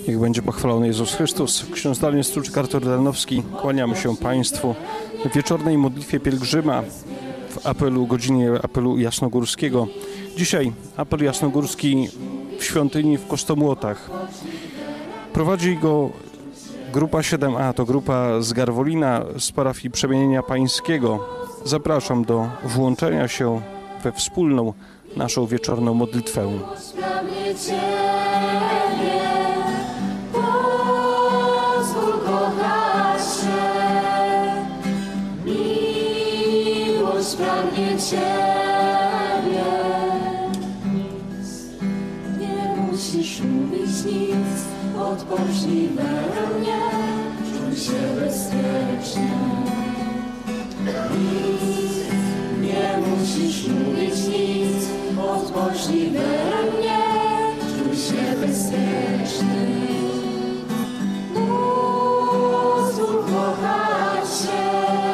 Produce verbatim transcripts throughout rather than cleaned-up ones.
Niech będzie pochwalony Jezus Chrystus. Ksiądz Daniel Struczyk-Artur-Delnowski. Kłaniamy się Państwu w wieczornej modlitwie pielgrzyma w apelu, godzinie apelu jasnogórskiego. Dzisiaj apel jasnogórski w świątyni w Kostołotach. Prowadzi go grupa siedem a, to grupa z Garwolina, z parafii Przemienienia Pańskiego. Zapraszam do włączenia się we wspólną naszą wieczorną modlitwę. Pragnie Ciebie. Nie musisz mówić nic, odpocznij we mnie, czuj się bezpiecznie. Nic, nie musisz mówić nic, odpocznij we mnie, czuj się bezpiecznie. Pozwól kochać się.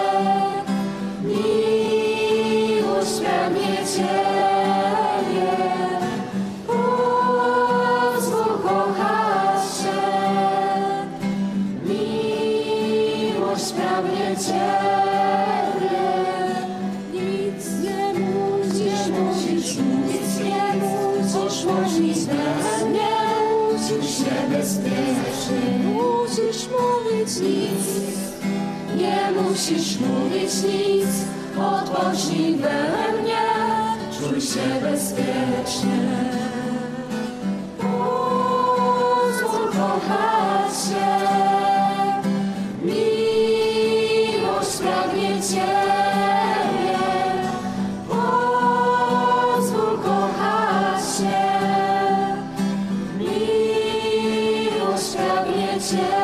Pragnie Ciebie, pozwól kochać się. Miłość pragnie Ciebie. Nic nie musisz, musisz mówić, nie musisz mówić bez mnie. Musisz się bezpiecznie, musisz mówić nic. Nie musisz mówić nic. Odpocznij we mnie, czuj się bezpiecznie. Pozwól kochać się. Miłość pragnie Ciebie. Pozwól kochać się. Miłość pragnie Ciebie.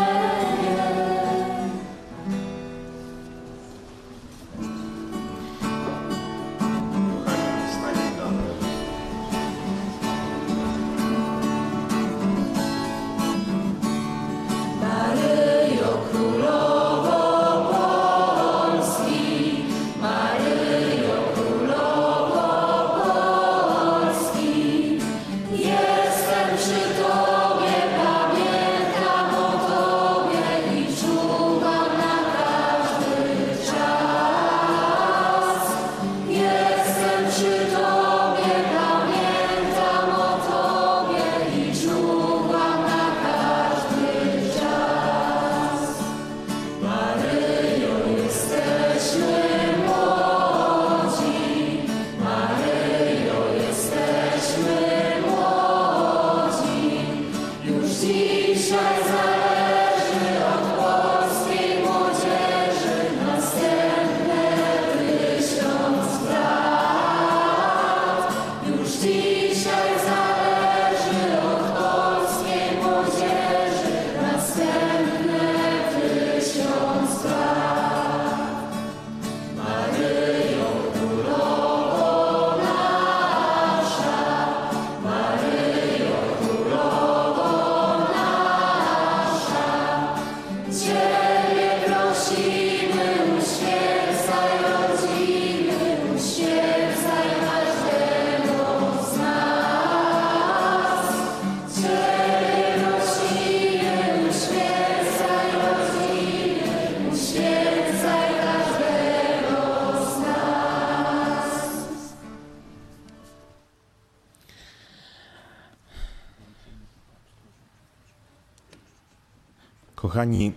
Kochani,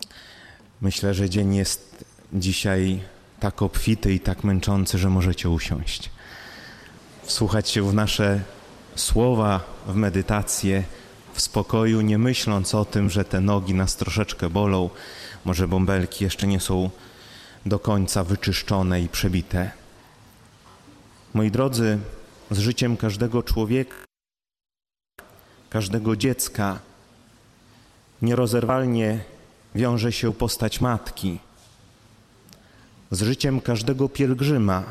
myślę, że dzień jest dzisiaj tak obfity i tak męczący, że możecie usiąść. Wsłuchać się w nasze słowa, w medytację, w spokoju, nie myśląc o tym, że te nogi nas troszeczkę bolą, może bąbelki jeszcze nie są do końca wyczyszczone i przebite. Moi drodzy, z życiem każdego człowieka, każdego dziecka nierozerwalnie wiąże się postać matki. Z życiem każdego pielgrzyma,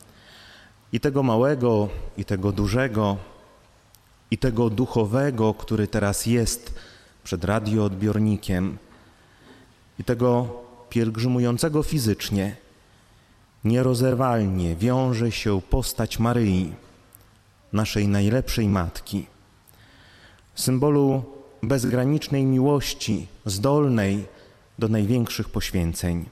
i tego małego, i tego dużego, i tego duchowego, który teraz jest przed radioodbiornikiem, i tego pielgrzymującego fizycznie, nierozerwalnie wiąże się postać Maryi, naszej najlepszej matki. Symbolu bezgranicznej miłości, zdolnej do największych poświęceń.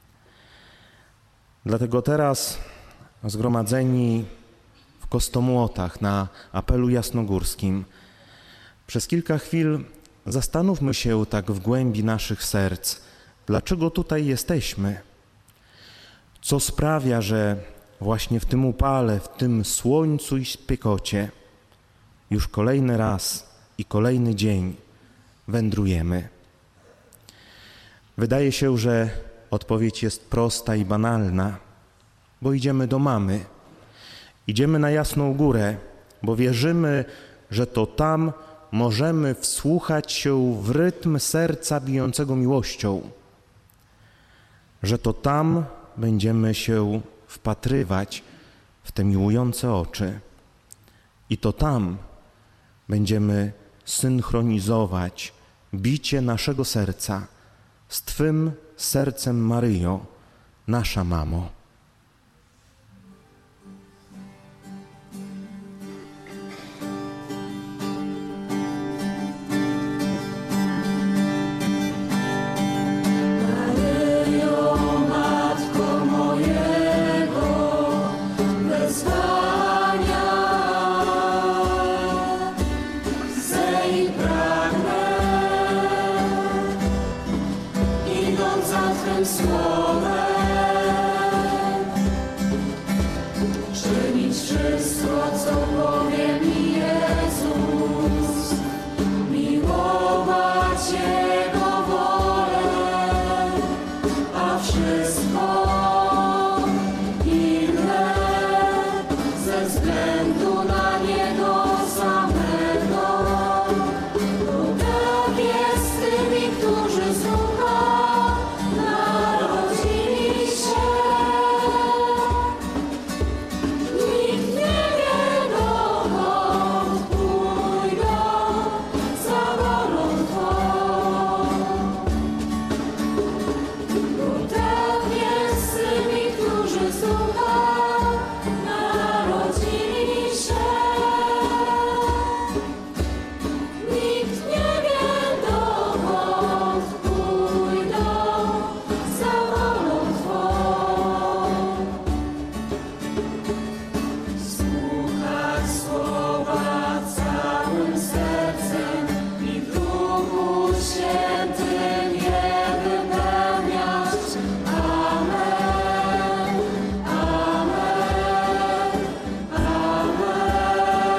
Dlatego teraz zgromadzeni w Kostomłotach na apelu jasnogórskim przez kilka chwil zastanówmy się tak w głębi naszych serc, dlaczego tutaj jesteśmy. Co sprawia, że właśnie w tym upale, w tym słońcu i spiekocie już kolejny raz i kolejny dzień wędrujemy. Wydaje się, że odpowiedź jest prosta i banalna, bo idziemy do mamy. Idziemy na Jasną Górę, bo wierzymy, że to tam możemy wsłuchać się w rytm serca bijącego miłością, że to tam będziemy się wpatrywać w te miłujące oczy i to tam będziemy synchronizować bicie naszego serca z Twym sercem, Maryjo, nasza mamo. Czynić wszystko, co powie mi Jezus, miłować Jego wolę, a wszystko inne ze względu na Niego samego. Bo tak jest z tymi, którzy z Ducha narodzili się. Nikt nie wie, dokąd pójdą za wolą Twą. Bo tak jest z tymi, którzy z Ducha narodzili się. Nikt nie wie, dokąd pójdą za wolą Twą. Słuchać słowa całym sercem i w Duchu Świętym je wypełniać. Amen, amen, amen.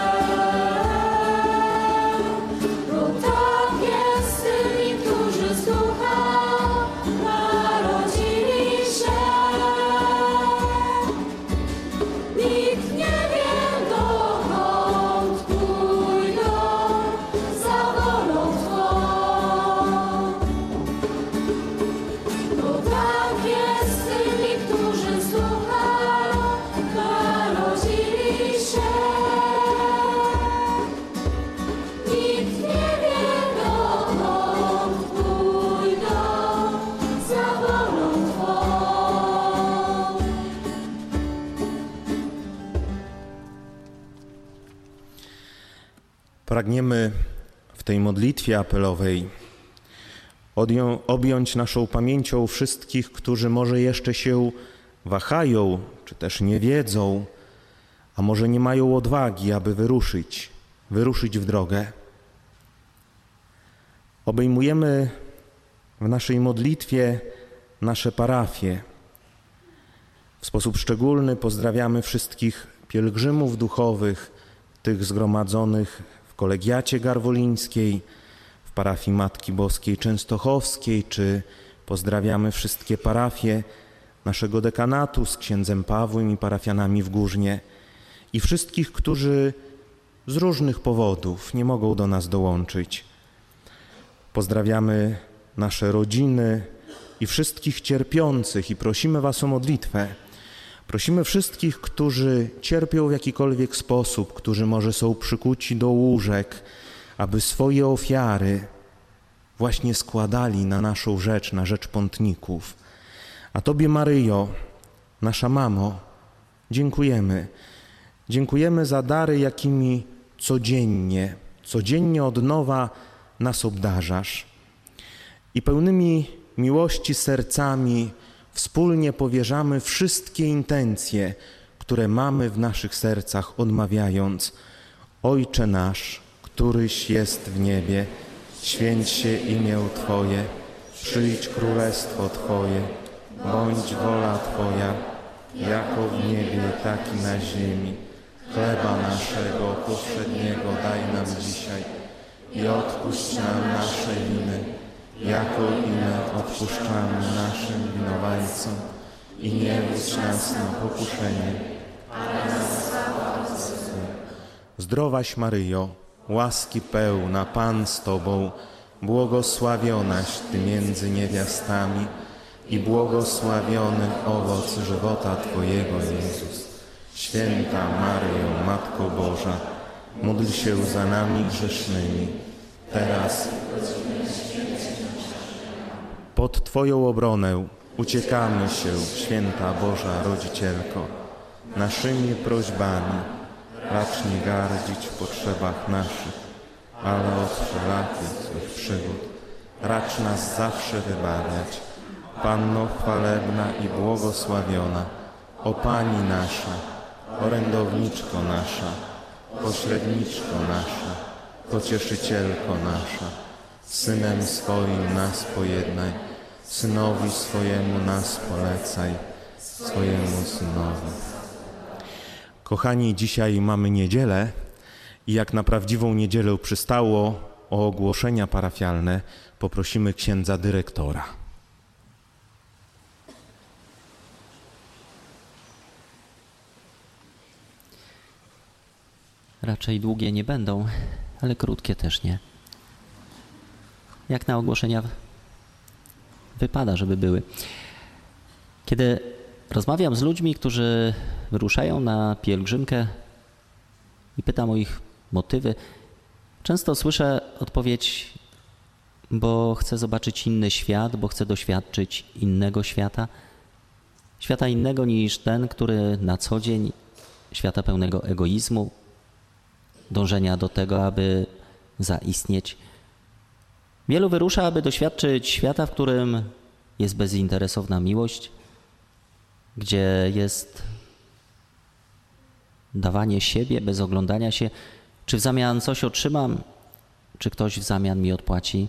Bo tak jest z tymi, którzy z Ducha narodzili się. Nikt nie wie, dokąd pójdą za wolą Twą. Bo tak jest z tymi, którzy z Ducha narodzili się. Nikt nie wie, dokąd pójdą za wolą Twą. Pragniemy w tej modlitwie apelowej odją- objąć naszą pamięcią wszystkich, którzy może jeszcze się wahają, czy też nie wiedzą, a może nie mają odwagi, aby wyruszyć, wyruszyć w drogę. Obejmujemy w naszej modlitwie nasze parafie. W sposób szczególny pozdrawiamy wszystkich pielgrzymów duchowych, tych zgromadzonych w kolegiacie garwolińskiej, w parafii Matki Boskiej Częstochowskiej, czy pozdrawiamy wszystkie parafie naszego dekanatu z księdzem Pawłem i parafianami w Górznie i wszystkich, którzy z różnych powodów nie mogą do nas dołączyć. Pozdrawiamy nasze rodziny i wszystkich cierpiących i prosimy Was o modlitwę. Prosimy wszystkich, którzy cierpią w jakikolwiek sposób, którzy może są przykuci do łóżek, aby swoje ofiary właśnie składali na naszą rzecz, na rzecz pątników. A Tobie, Maryjo, nasza mamo, dziękujemy. Dziękujemy za dary, jakimi codziennie, codziennie od nowa nas obdarzasz i pełnymi miłości sercami wspólnie powierzamy wszystkie intencje, które mamy w naszych sercach, odmawiając: Ojcze nasz, któryś jest w niebie, święć się imię Twoje, przyjdź królestwo Twoje, bądź wola Twoja, jako w niebie, tak i na ziemi. Chleba naszego powszedniego daj nam dzisiaj i odpuść nam nasze winy, jako i my odpuszczamy naszym winowajcom. I nie wódź nas na pokuszenie, ale nas zbaw od złego. Zdrowaś Maryjo, łaski pełna, Pan z Tobą, błogosławionaś Ty między niewiastami i błogosławiony owoc żywota Twojego, Jezus. Święta Maryjo, Matko Boża, módl się za nami grzesznymi, teraz pod Twoją obronę uciekamy się, Święta Boża Rodzicielko. Naszymi prośbami racz nie gardzić w potrzebach naszych, ale od wszelakich złych przygód racz nas zawsze wybawiać. Panno chwalebna i błogosławiona, o Pani nasza, orędowniczko nasza, pośredniczko nasza, pocieszycielko nasza, Synem swoim nas pojednaj, Synowi swojemu nas polecaj, swojemu Synowi. Kochani, dzisiaj mamy niedzielę i jak na prawdziwą niedzielę przystało o ogłoszenia parafialne, poprosimy księdza dyrektora. Raczej długie nie będą, ale krótkie też nie. Jak na ogłoszenia wypada, żeby były. Kiedy rozmawiam z ludźmi, którzy wyruszają na pielgrzymkę i pytam o ich motywy, często słyszę odpowiedź: bo chcę zobaczyć inny świat, bo chcę doświadczyć innego świata, świata innego niż ten, który na co dzień, świata pełnego egoizmu, dążenia do tego, aby zaistnieć. Wielu wyrusza, aby doświadczyć świata, w którym jest bezinteresowna miłość, gdzie jest dawanie siebie bez oglądania się, czy w zamian coś otrzymam, czy ktoś w zamian mi odpłaci.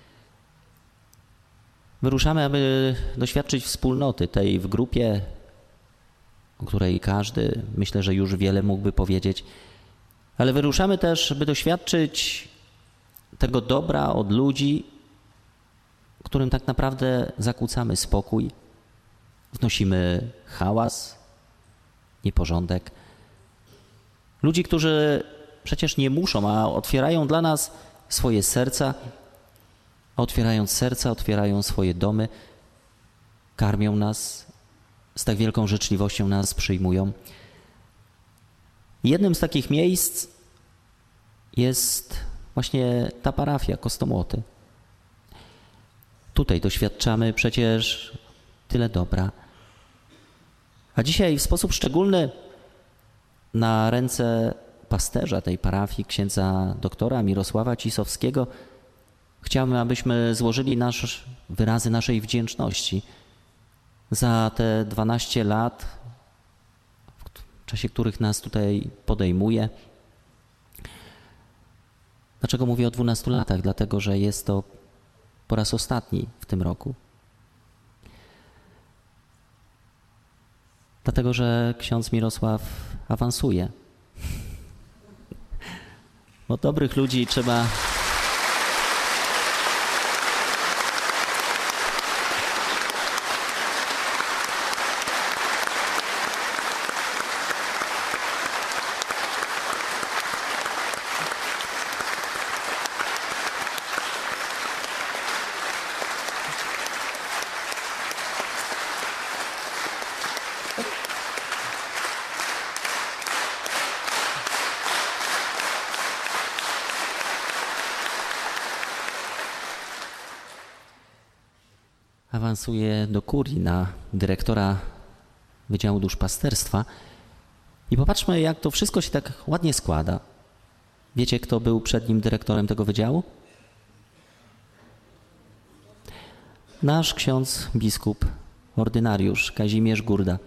Wyruszamy, aby doświadczyć wspólnoty, tej w grupie, o której każdy, myślę, że już wiele mógłby powiedzieć, ale wyruszamy też, by doświadczyć tego dobra od ludzi, którym tak naprawdę zakłócamy spokój, wnosimy hałas, nieporządek. Ludzi, którzy przecież nie muszą, a otwierają dla nas swoje serca, a otwierając serca, otwierają swoje domy, karmią nas, z tak wielką życzliwością nas przyjmują. Jednym z takich miejsc jest właśnie ta parafia Kostomłoty. Tutaj doświadczamy przecież tyle dobra. A dzisiaj w sposób szczególny na ręce pasterza tej parafii, księdza doktora Mirosława Cisowskiego, chciałbym, abyśmy złożyli nasz, wyrazy naszej wdzięczności za te dwanaście lat, w czasie których nas tutaj podejmuje. Dlaczego mówię o dwunastu latach? Dlatego, że jest to po raz ostatni w tym roku. Dlatego, że ksiądz Mirosław awansuje. Bo dobrych ludzi trzeba... awansuje do kurii na dyrektora Wydziału Duszpasterstwa. I popatrzmy, jak to wszystko się tak ładnie składa. Wiecie, kto był przed nim dyrektorem tego wydziału? nasz ksiądz biskup, ordynariusz Kazimierz Gurda,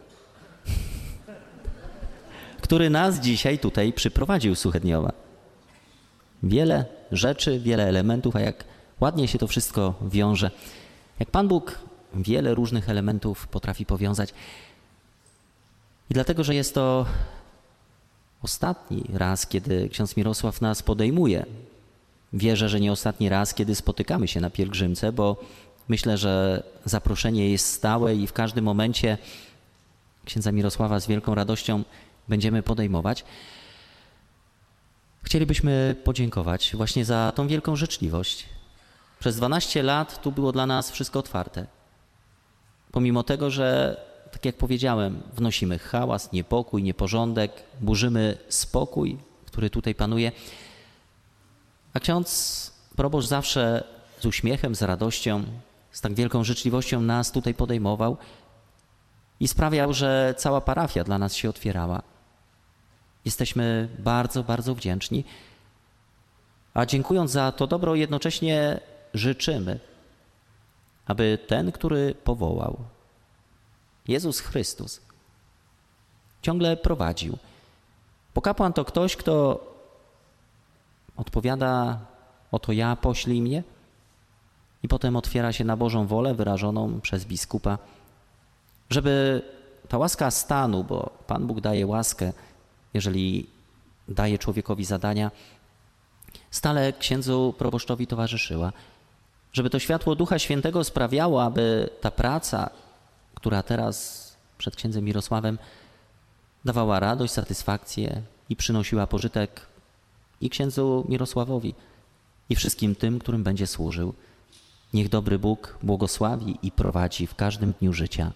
który nas dzisiaj tutaj przyprowadził z Suchedniowa. Wiele rzeczy, wiele elementów, a jak ładnie się to wszystko wiąże. Jak Pan Bóg wiele różnych elementów potrafi powiązać. I dlatego, że jest to ostatni raz, kiedy ksiądz Mirosław nas podejmuje. Wierzę, że nie ostatni raz, kiedy spotykamy się na pielgrzymce, bo myślę, że zaproszenie jest stałe i w każdym momencie księdza Mirosława z wielką radością będziemy podejmować. Chcielibyśmy podziękować właśnie za tą wielką życzliwość. Przez dwanaście lat tu było dla nas wszystko otwarte. Pomimo tego, że, tak jak powiedziałem, wnosimy hałas, niepokój, nieporządek, burzymy spokój, który tutaj panuje. A ksiądz proboszcz zawsze z uśmiechem, z radością, z tak wielką życzliwością nas tutaj podejmował i sprawiał, że cała parafia dla nas się otwierała. Jesteśmy bardzo, bardzo wdzięczni, a dziękując za to dobro jednocześnie życzymy, aby ten, który powołał, Jezus Chrystus, ciągle prowadził. Bo kapłan to ktoś, kto odpowiada: oto ja, poślij mnie, i potem otwiera się na Bożą wolę wyrażoną przez biskupa, żeby ta łaska stanu, bo Pan Bóg daje łaskę, jeżeli daje człowiekowi zadania, stale księdzu proboszczowi towarzyszyła. Żeby to światło Ducha Świętego sprawiało, aby ta praca, która teraz przed księdzem Mirosławem dawała radość, satysfakcję i przynosiła pożytek i księdzu Mirosławowi, i wszystkim tym, którym będzie służył. Niech dobry Bóg błogosławi i prowadzi w każdym dniu życia.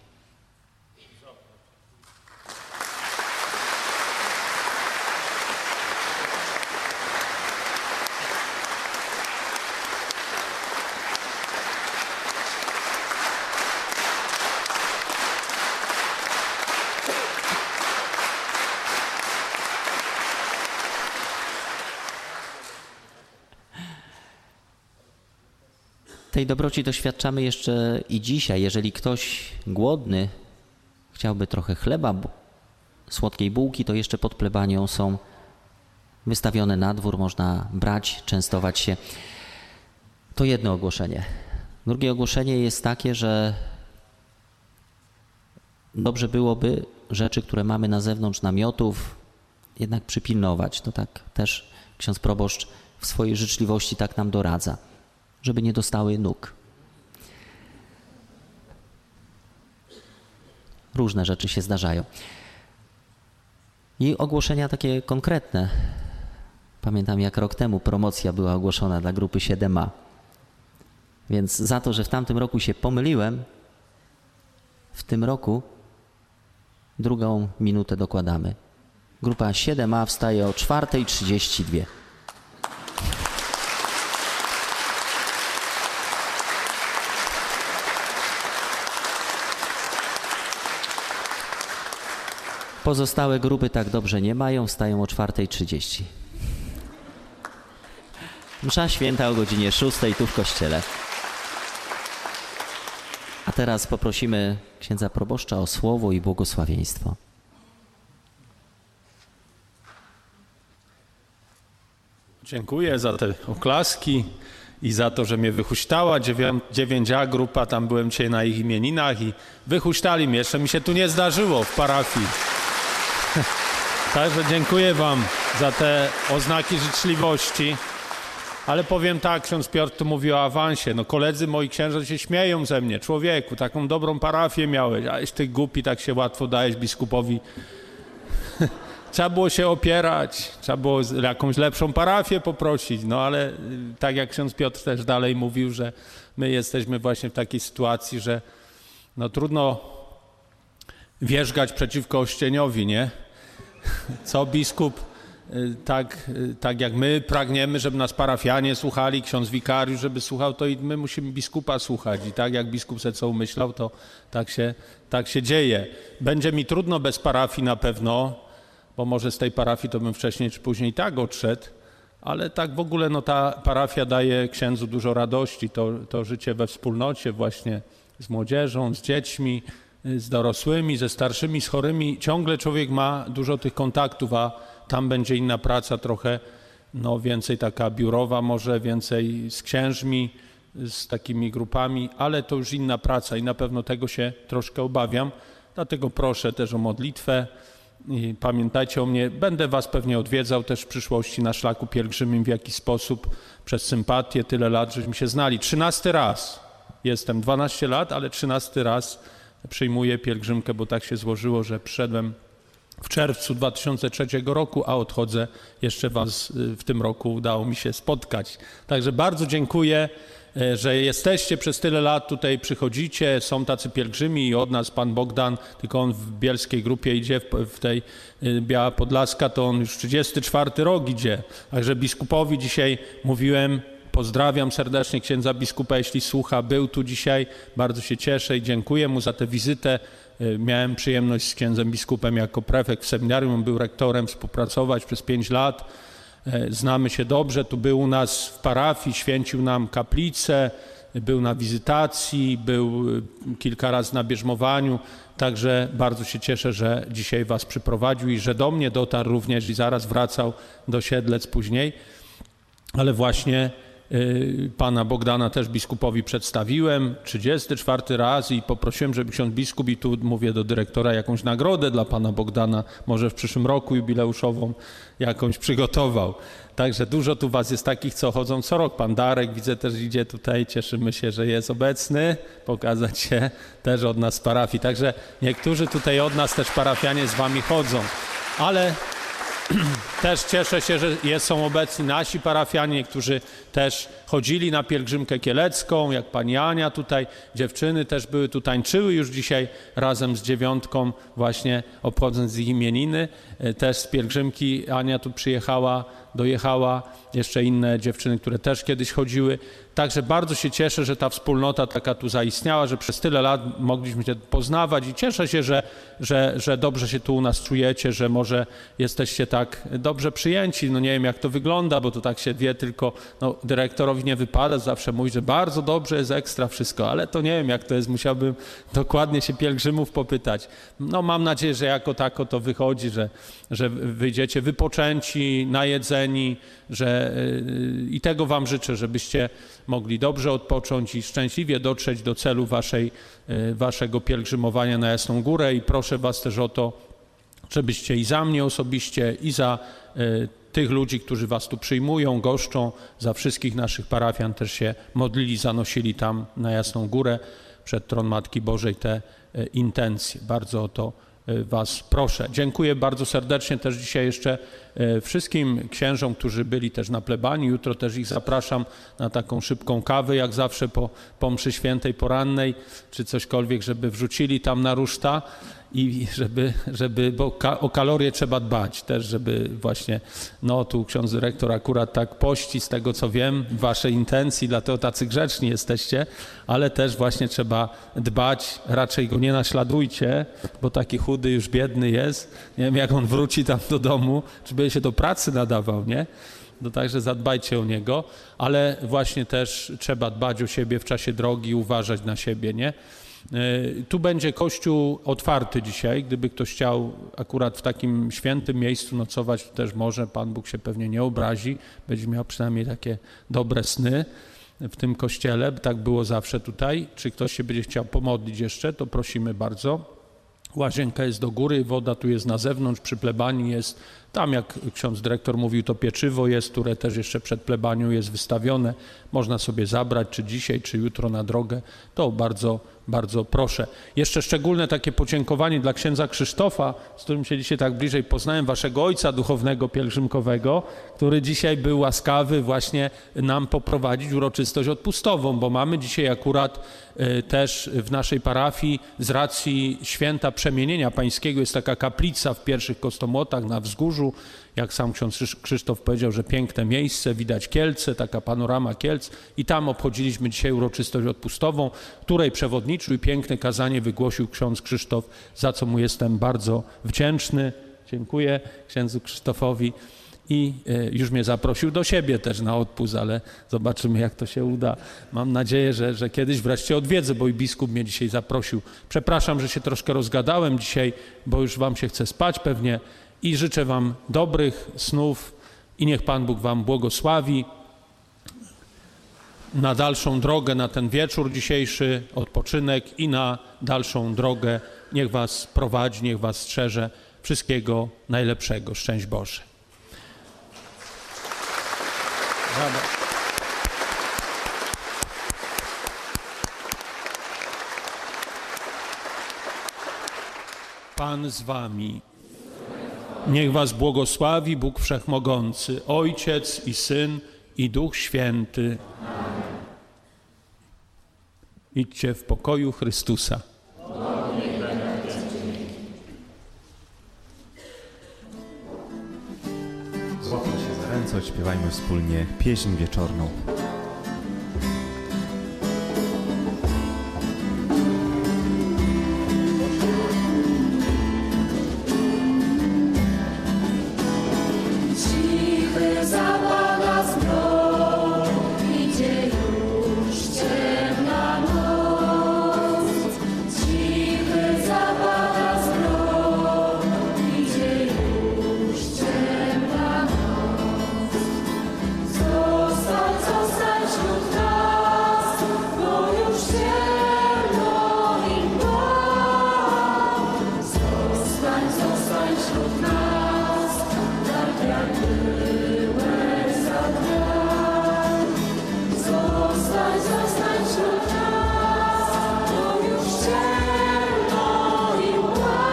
Tej dobroci doświadczamy jeszcze i dzisiaj. Jeżeli ktoś głodny chciałby trochę chleba, słodkiej bułki, to jeszcze pod plebanią są wystawione na dwór, można brać, częstować się. To jedno ogłoszenie. Drugie ogłoszenie jest takie, że dobrze byłoby rzeczy, które mamy na zewnątrz namiotów, jednak przypilnować. To tak też ksiądz proboszcz w swojej życzliwości tak nam doradza, żeby nie dostały nóg. Różne rzeczy się zdarzają. I ogłoszenia takie konkretne. Pamiętam, jak rok temu promocja była ogłoszona dla grupy siedem A. Więc za to, że w tamtym roku się pomyliłem, w tym roku drugą minutę dokładamy. Grupa siedem A wstaje o czwarta trzydzieści dwa. Pozostałe grupy tak dobrze nie mają, wstają o czwarta trzydzieści. Msza święta o godzinie szóstej tu w kościele. A teraz poprosimy księdza proboszcza o słowo i błogosławieństwo. Dziękuję za te oklaski i za to, że mnie wyhuśtała. dziewięć A grupa, tam byłem dzisiaj na ich imieninach i wyhuśtali mnie. Jeszcze mi się tu nie zdarzyło w parafii. Także dziękuję wam za te oznaki życzliwości. Ale powiem tak, ksiądz Piotr tu mówi o awansie. No koledzy moi księża się śmieją ze mnie. Człowieku, taką dobrą parafię miałeś, aleś ty głupi, tak się łatwo dajesz biskupowi. Trzeba było się opierać, trzeba było jakąś lepszą parafię poprosić. No ale tak jak ksiądz Piotr też dalej mówił, że my jesteśmy właśnie w takiej sytuacji, że no trudno wierzgać przeciwko ościeniowi, nie? Co biskup, tak, tak jak my pragniemy, żeby nas parafianie słuchali, ksiądz wikariusz, żeby słuchał, to i my musimy biskupa słuchać. I tak jak biskup se co umyślał, to tak się, tak się dzieje. Będzie mi trudno bez parafii na pewno, bo może z tej parafii to bym wcześniej czy później tak odszedł, ale tak w ogóle no, ta parafia daje księdzu dużo radości, to, to życie we wspólnocie właśnie z młodzieżą, z dziećmi, z dorosłymi, ze starszymi, z chorymi. Ciągle człowiek ma dużo tych kontaktów, a tam będzie inna praca trochę, no więcej taka biurowa może, więcej z księżmi, z takimi grupami, ale to już inna praca i na pewno tego się troszkę obawiam. Dlatego proszę też o modlitwę i pamiętajcie o mnie. Będę was pewnie odwiedzał też w przyszłości na szlaku pielgrzymim w jakiś sposób, przez sympatię, tyle lat, żeśmy się znali. Trzynasty raz jestem, dwanaście lat, ale trzynasty raz przyjmuję pielgrzymkę, bo tak się złożyło, że przyszedłem w czerwcu dwa tysiące trzeciego roku, a odchodzę jeszcze was w tym roku, udało mi się spotkać. Także bardzo dziękuję, że jesteście przez tyle lat, tutaj przychodzicie, są tacy pielgrzymi i od nas pan Bogdan, tylko on w bielskiej grupie idzie, w tej Biała Podlaska, to on już trzydziesty czwarty rok idzie. Także biskupowi dzisiaj mówiłem, pozdrawiam serdecznie księdza biskupa, jeśli słucha, był tu dzisiaj, bardzo się cieszę i dziękuję mu za tę wizytę. Miałem przyjemność z księdzem biskupem jako prefekt w seminarium, on był rektorem, współpracować przez pięć lat. Znamy się dobrze, tu był u nas w parafii, święcił nam kaplicę, był na wizytacji, był kilka razy na bierzmowaniu, także bardzo się cieszę, że dzisiaj was przyprowadził i że do mnie dotarł również i zaraz wracał do Siedlec później, ale właśnie pana Bogdana też biskupowi przedstawiłem, trzydziesty czwarty raz i poprosiłem, żeby ksiądz biskup, i tu mówię do dyrektora, jakąś nagrodę dla pana Bogdana, może w przyszłym roku jubileuszową jakąś przygotował. Także dużo tu was jest takich, co chodzą co rok. Pan Darek, widzę, też idzie tutaj, cieszymy się, że jest obecny, pokazać się też od nas z parafii. Także niektórzy tutaj od nas też parafianie z wami chodzą, ale też cieszę się, że jest, są obecni nasi parafianie, którzy też chodzili na pielgrzymkę kielecką, jak pani Ania tutaj, dziewczyny też były tu, tańczyły już dzisiaj razem z dziewiątką, właśnie obchodząc ich imieniny. Też z pielgrzymki Ania tu przyjechała, dojechała, jeszcze inne dziewczyny, które też kiedyś chodziły. Także bardzo się cieszę, że ta wspólnota taka tu zaistniała, że przez tyle lat mogliśmy się poznawać i cieszę się, że, że, że dobrze się tu u nas czujecie, że może jesteście tak dobrze przyjęci. No nie wiem, jak to wygląda, bo to tak się wie, tylko no, dyrektorowi nie wypada, zawsze mówi, że bardzo dobrze jest, ekstra wszystko, ale to nie wiem, jak to jest, musiałbym dokładnie się pielgrzymów popytać. No mam nadzieję, że jako tako to wychodzi, że, że wyjdziecie wypoczęci, najedzeni, że yy, i tego wam życzę, żebyście mogli dobrze odpocząć i szczęśliwie dotrzeć do celu waszej, yy, waszego pielgrzymowania na Jasną Górę i proszę was też o to, żebyście i za mnie osobiście, i za y, tych ludzi, którzy was tu przyjmują, goszczą, za wszystkich naszych parafian też się modlili, zanosili tam na Jasną Górę przed tron Matki Bożej te y, intencje. Bardzo o to y, was proszę. Dziękuję bardzo serdecznie też dzisiaj jeszcze y, wszystkim księżom, którzy byli też na plebanii. Jutro też ich zapraszam na taką szybką kawę, jak zawsze po, po mszy świętej porannej, czy cośkolwiek, żeby wrzucili tam na ruszta. I żeby, żeby, bo ka, o kalorie trzeba dbać też, żeby właśnie, no tu ksiądz dyrektor akurat tak pości, z tego co wiem, waszej intencji, dlatego tacy grzeczni jesteście, ale też właśnie trzeba dbać, raczej go nie naśladujcie, bo taki chudy już biedny jest, nie wiem jak on wróci tam do domu, czy będzie się do pracy nadawał, nie? No także zadbajcie o niego, ale właśnie też trzeba dbać o siebie w czasie drogi, uważać na siebie, nie? Tu będzie kościół otwarty dzisiaj, gdyby ktoś chciał akurat w takim świętym miejscu nocować, to też może, Pan Bóg się pewnie nie obrazi, będzie miał przynajmniej takie dobre sny w tym kościele, tak było zawsze tutaj. Czy ktoś się będzie chciał pomodlić jeszcze, to prosimy bardzo. Łazienka jest do góry, woda tu jest na zewnątrz, przy plebanii jest, tam jak ksiądz dyrektor mówił, to pieczywo jest, które też jeszcze przed plebanią jest wystawione. Można sobie zabrać, czy dzisiaj, czy jutro na drogę. To bardzo, bardzo proszę. Jeszcze szczególne takie podziękowanie dla księdza Krzysztofa, z którym się dzisiaj tak bliżej poznałem, waszego ojca duchownego pielgrzymkowego, który dzisiaj był łaskawy właśnie nam poprowadzić uroczystość odpustową, bo mamy dzisiaj akurat y, też w naszej parafii z racji święta Przemienienia Pańskiego jest taka kaplica w pierwszych Kostomłotach na wzgórzu, jak sam ksiądz Krzysztof powiedział, że piękne miejsce, widać Kielce, taka panorama Kielc i tam obchodziliśmy dzisiaj uroczystość odpustową, której przewodniczył i piękne kazanie wygłosił ksiądz Krzysztof, za co mu jestem bardzo wdzięczny. Dziękuję księdzu Krzysztofowi. i już mnie zaprosił do siebie też na odpust, ale zobaczymy, jak to się uda. Mam nadzieję, że, że kiedyś wreszcie odwiedzę, bo i biskup mnie dzisiaj zaprosił. Przepraszam, że się troszkę rozgadałem dzisiaj, bo już wam się chce spać pewnie i życzę wam dobrych snów i niech Pan Bóg wam błogosławi na dalszą drogę, na ten wieczór dzisiejszy, odpoczynek i na dalszą drogę. Niech was prowadzi, niech was strzeże. Wszystkiego najlepszego. Szczęść Boże. Brawo. Pan z wami. Niech was błogosławi Bóg Wszechmogący, Ojciec i Syn i Duch Święty. Idźcie w pokoju Chrystusa. Złapmy się za ręce, odśpiewajmy wspólnie pieśń wieczorną. Cichy zapada zmrok, idzie już ciemna noc. Cichy zapada zmrok, idzie już ciemna noc. Zostań, zostań wśród nas, bo już ciemno i mgła. Zostań, zostań wśród nas, tak jak byłeś za dnia. Zostań, zostań wśród nas, bo już ciemno i mgła.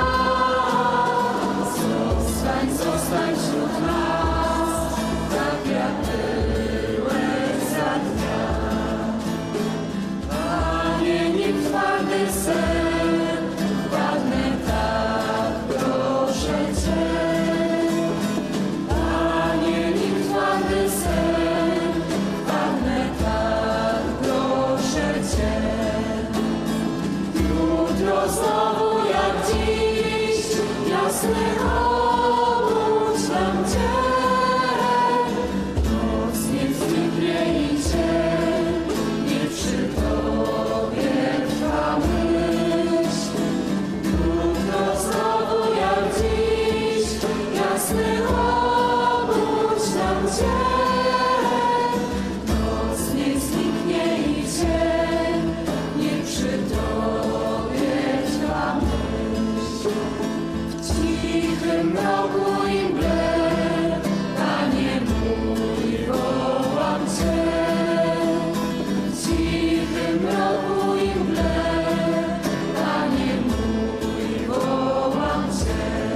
Zostań, zostań wśród nas, tak jak byłeś za dnia. Panie, niech twardy sen wpadnę tak, proszę Cię. Panie, niech twardy sen wpadnę tak, proszę Cię. Jutro znowu jak dziś, jasny obudź nam dzień. Noc niech zniknie i cień, niech przy Tobie trwa myśl. Jutro znowu jak dziś, jasny obudź nam dzień. Noc niech zniknie i cień, niech przy Tobie trwa myśl. W cichym mroku i mgle, Panie mój, wołam Cię. W cichym mroku i mgle, Panie mój, wołam Cię.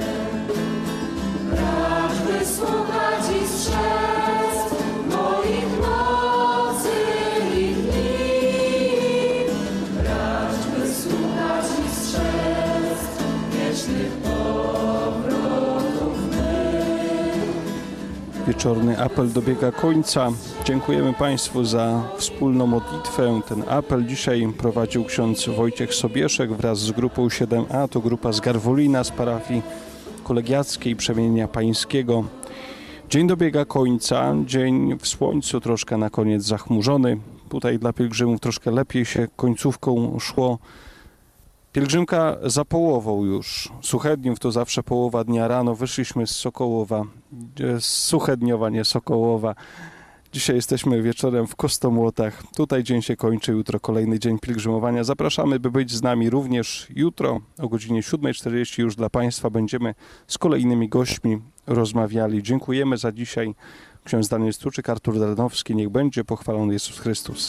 Racz wysłuchać i strzec moich nocy i dni. Racz wysłuchać i strzec wiecznych powrotów mych. Wieczorny apel dobiega końca. Dziękujemy Państwu za wspólną modlitwę. Ten apel dzisiaj prowadził ksiądz Wojciech Sobieszek wraz z grupą siedem a. To grupa z Garwolina, z parafii kolegiackiej Przemienienia Pańskiego. Dzień dobiega końca, dzień w słońcu, troszkę na koniec zachmurzony. Tutaj dla pielgrzymów troszkę lepiej się końcówką szło. Pielgrzymka za połową już. Suchedniów to zawsze połowa dnia rano. Wyszliśmy z Sokołowa, z Suchedniowa, nie Sokołowa. Dzisiaj jesteśmy wieczorem w Kostomłotach. Tutaj dzień się kończy, jutro kolejny dzień pielgrzymowania. Zapraszamy, by być z nami również jutro o godzinie siódma czterdzieści. Już dla Państwa będziemy z kolejnymi gośćmi rozmawiali. Dziękujemy za dzisiaj. Ksiądz Daniel Struczyk, Artur Darnowski. Niech będzie pochwalony Jezus Chrystus.